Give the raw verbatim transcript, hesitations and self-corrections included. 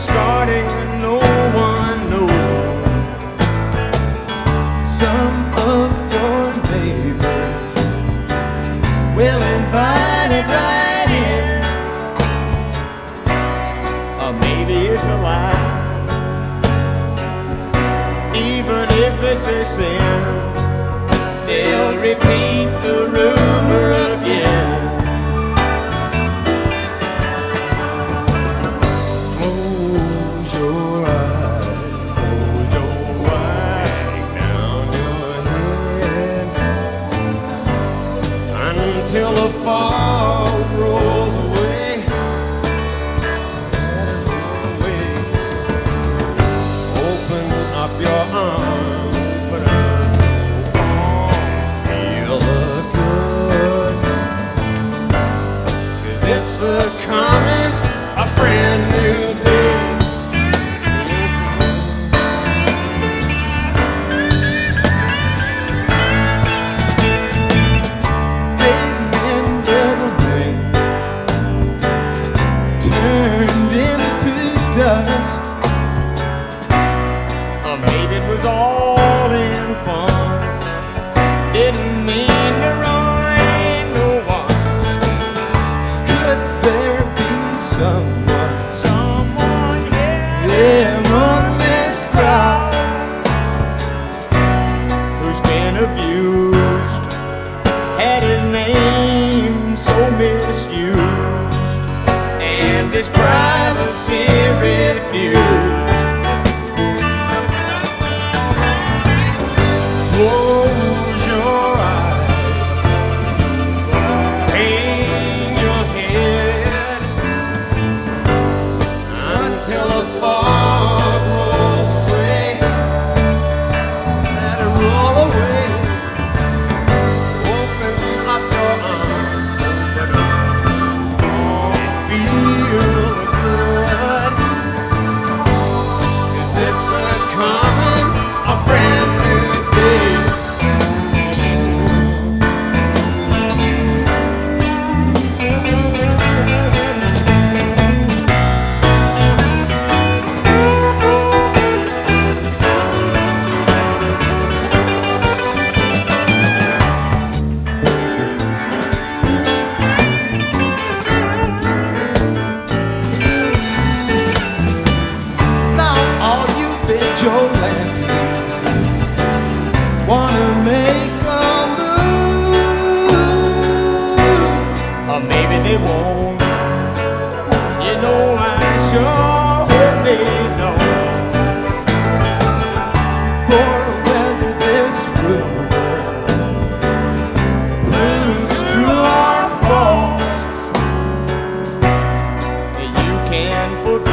started, no one knows. Some of your neighbors will invite it right in, or maybe it's a lie. Even if it's a sin, they'll repeat the rumor again. Close your eyes, hold your wag down your head until the fog rolls away. Away. Open up your arms, but I feel good, 'cause it's a coming, a brand new day. Big men, little men turned into dust. Or maybe it was all in fun, didn't mean to ruin no one. Could there be someone, someone, yeah, yeah, on this crowd who's been abused, had his name so misused, and his privacy refused? Close your eyes, hang your head until the fog rolls away. Let it roll away. Open up your arms, open up and feel the good, 'cause it's a coming, a brand new day. Now all you vigilantes wanna make a move, or maybe they won't. You know, I sure hope they don't. For whether this rumor proves true or false, you can forget